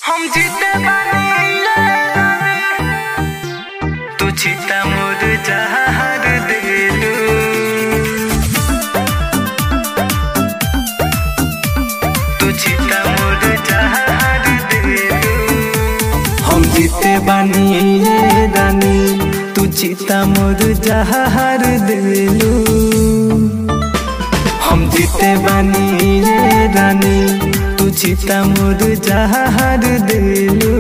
हम जीते बानी तू जीता मोर जहार देलू तू जीता मोर जहार देलू हम जीते बानी रानी तू जीता मोर जहार देलू हम जीते बानी रानी तू जीता मोर जहार देलू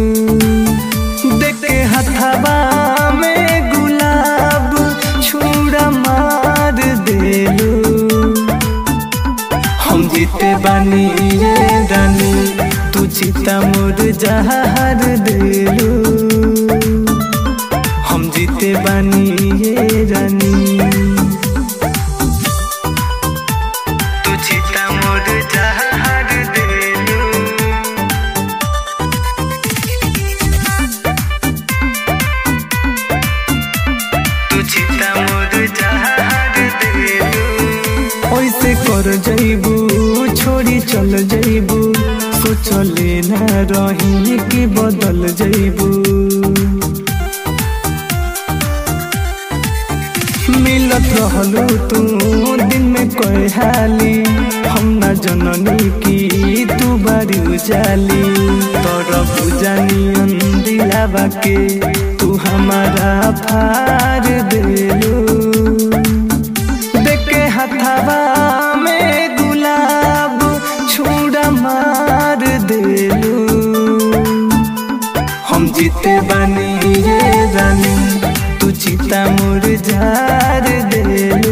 देखे हथवा में गुलाब छुड़ा मार देलू हम जीते बानी रानी तू जीता मोर जहार देलू हम जीते बानी रानी तू जीता मोर जहार देलू तू जीता मोर जहार देलू ओइसे कर जइबू छोड़ी चल जइबू सोचले ना रही कि बदल जइबू मिलत रहलू तू दिन में कोई हाली हम ना जननी की तू बारी उजाली तोरा बुझानी दिलावा के तू हमारा फार देलू देखे हथवा में गुलाब छुड़ा मार देलू हम जीते बानी रानी तू जीता मोर जार देलू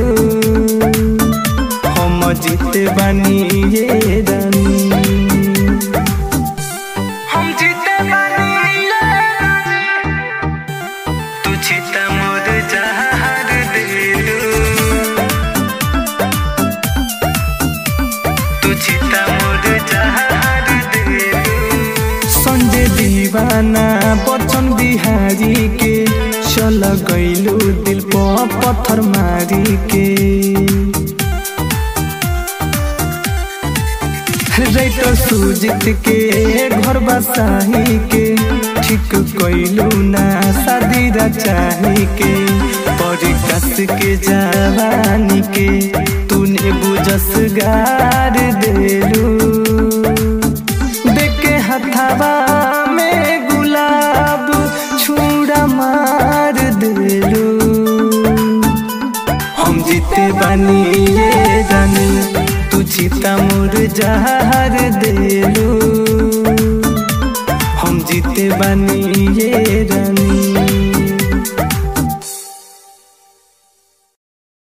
हम जीते बानी रानी हम जीते बानी तू जीता मोर जार देलू तू जीता मोर जार देलू संजय दीवाना बच्चन बिहारी के चल गइलू दिल पर पत्थर मारी के राइटर सुजीत के घर बसाही के ठीक कइलू ना शादी रचाही के परिकस के जवानी के तूने बुझस गार देलू देखे हथवा में गुलाब छुड़ा मार देलू हम जीते बानी रानी तू जीता मोर जहार देलू हम जीते बानी